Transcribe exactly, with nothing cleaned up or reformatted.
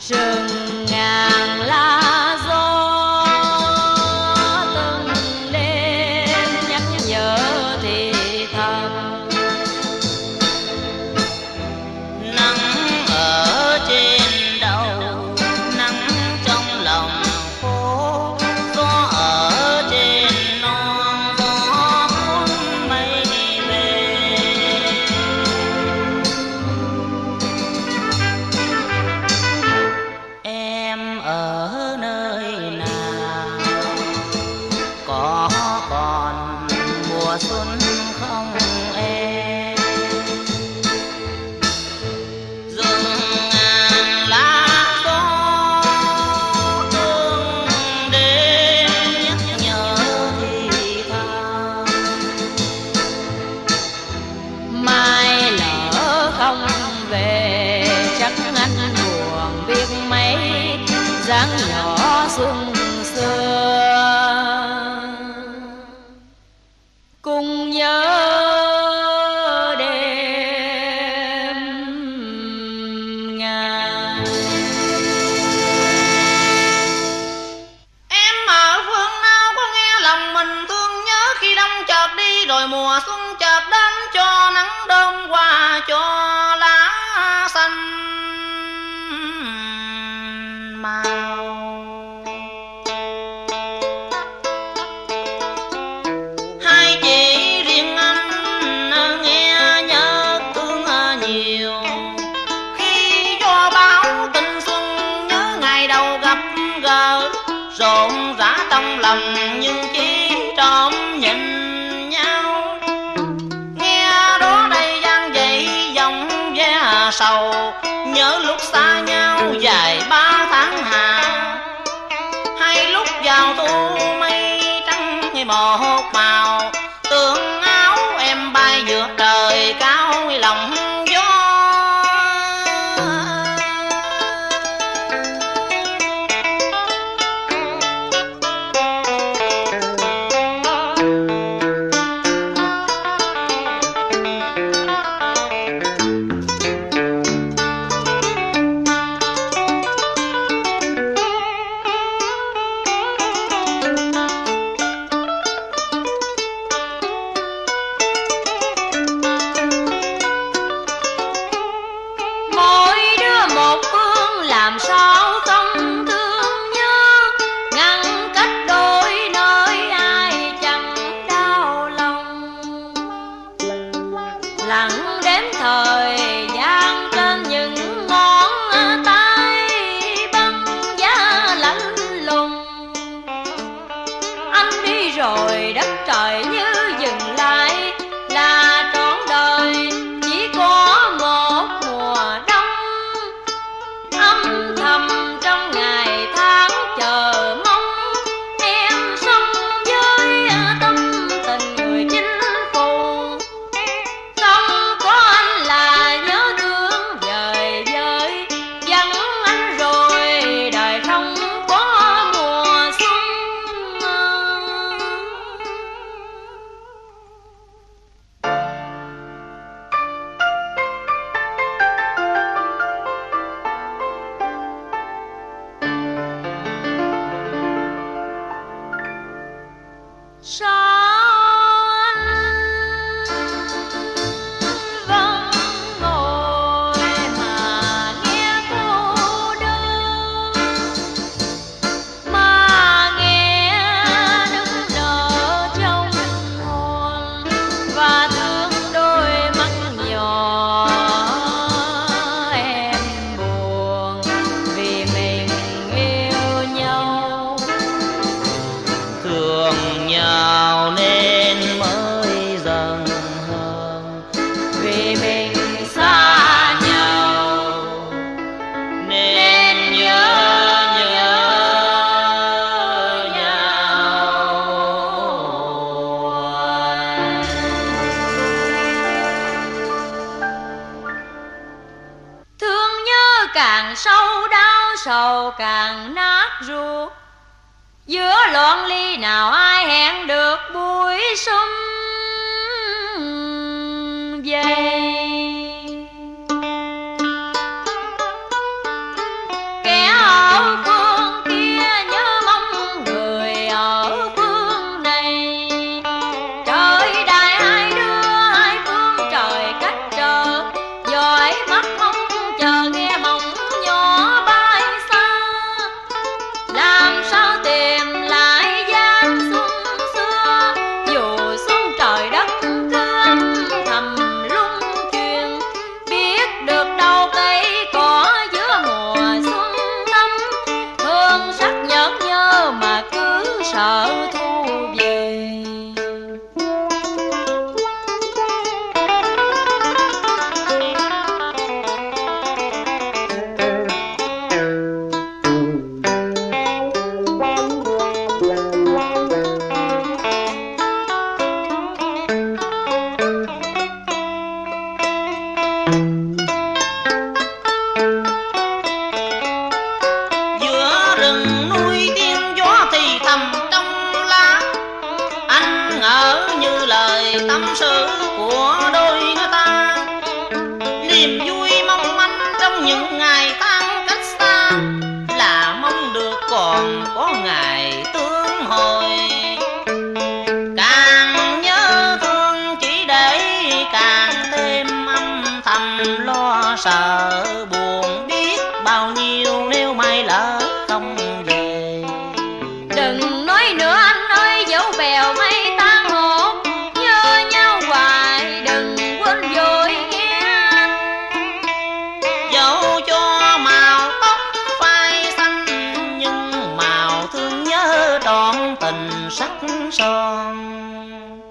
rừng ngàn lá gió từng đêm nhắc nhở thì thầm. Nắng ở trên đầu, nắng trong lòng phố, gió ở trên non, gió cuốn mây về. Em ở nơi nào, có còn mùa xuân không em? Rừng ngàn lá gió từng đêm nhắc nhở thì thầm. Mai lỡ không về chắc anh buồn biết mấy, dáng nhỏ xuân xưa cùng nhớ đêm ngày. Em ở phương nào có nghe lòng mình thương nhớ, khi đông chợt đi rồi mùa xuân chợt đến, cho nắng đơm qua cho lá xanh màu. Hai chị riêng anh nghe nhớ thương nhiều, khi gió bão tình xuân nhớ ngày đầu gặp gỡ, rộn rã trong lòng nhưng chỉ trộm nhìn nhau. Nghe đó đây vang dậy dòng ve sầu, nhớ lúc xa nhau dài ba tháng hà, hay lúc vào thu mây trắng một màu, tương áo em bay vượt trời cao lòng gió. Mỗi đứa một phương làm sao không thương nhớ, ngăn cách đôi nơi ai chẳng đau lòng. Lặng đếm thời gian trên những ngón tay băng giá lạnh lùng. Anh đi rồi đất trời như dừng lại, là trọn đời chỉ có một mùa đông. Âm thầm trong ngày tháng chờ mong, em sống với tâm tình người chinh phù. Không có anh là nhớ thương vời vợi, vắng anh rồi đời không có mùa xuân. Sao anh vẫn ngồi mà nghe cô đơn, mà nghe nức nở trong hồn, và thương đôi mắt nhỏ em buồn vì mình yêu nhau. Thương nhau nên mới dần hơn, Vì mình xa nhau nên nhớ nhớ nhau hoài. thương nhớ càng sâu, đau sầu càng nát ruột. Giữa loạn ly nào ai hẹn được buổi xuân về. Kẻ thương ngày tháng cách xa, là mong được còn có ngày tương hồi. Càng nhớ thương chỉ để càng thêm âm thầm lo sợ buồn biết bao nhiêu nếu mai lỡ không về. Đừng nói nữa anh ơi, dẫu bèo mây tan hồn, nhớ nhau hoài đừng quên vội nghe anh. Dẫu cho màu tóc phai xanh, nhưng màu thương nhớ trọn tình sắc son.